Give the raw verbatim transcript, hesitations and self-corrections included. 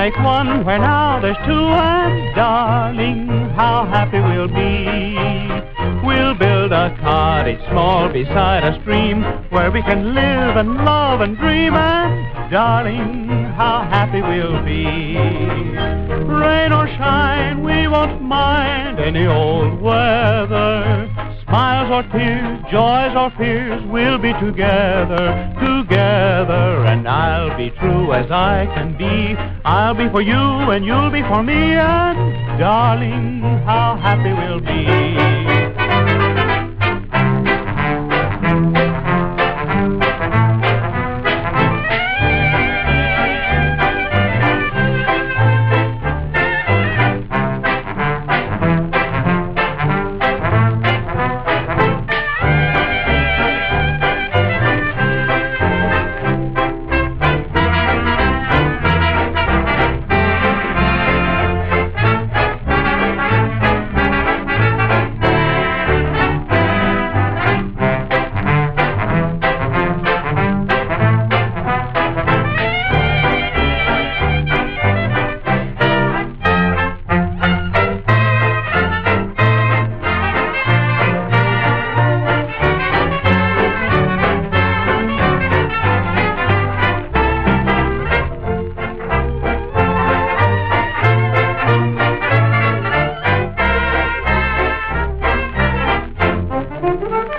make one where now there's two, and darling, how happy we'll be. We'll build a cottage small beside a stream where we can live and love and dream, and darling, how happy we'll be. Rain or shine, we won't mind any old weather. Smiles or tears, joys or fears, we'll be together, together. And I'll be true as I can be. I'll be for you and you'll be for me, and darling, how happy we'll be.